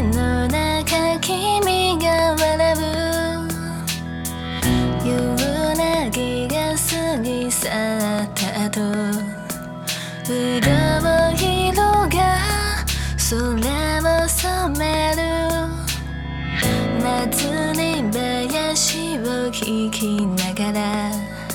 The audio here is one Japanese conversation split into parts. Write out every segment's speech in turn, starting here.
の中君が笑う夕凪が過ぎ去った後潤う色が空を染める祭り林を聞きながら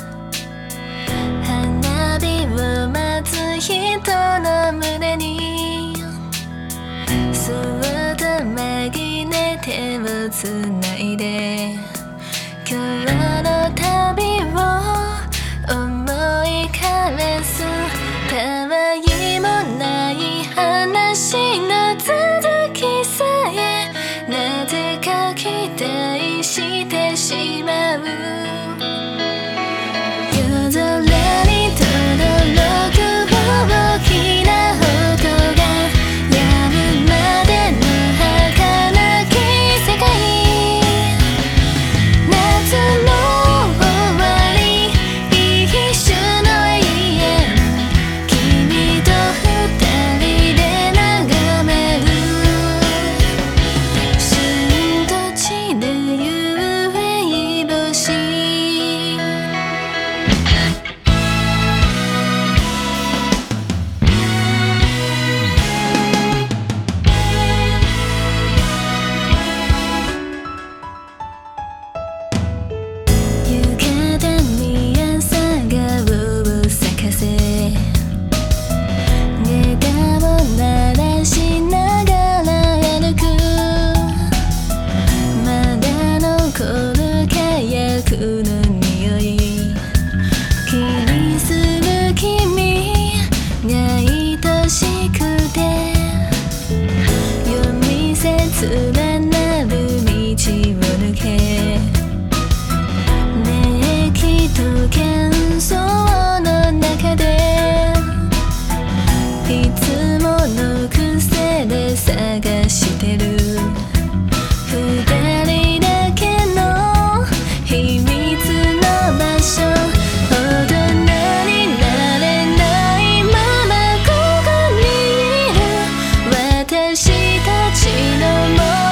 花火を待つ人の胸にそっと紛れ手をつないで今日の旅を思い返すたわいもない話の続きさえなぜか期待してしまう夜空に轟く大きな音が止むまでの儚き世界夏の終わり一瞬の永遠君と二人で眺める旬と散る夕日星連なる道を抜け熱気と喧騒の中でいつもの癖で探してる二人だけの秘密の場所大人になれないままここにいる私たちの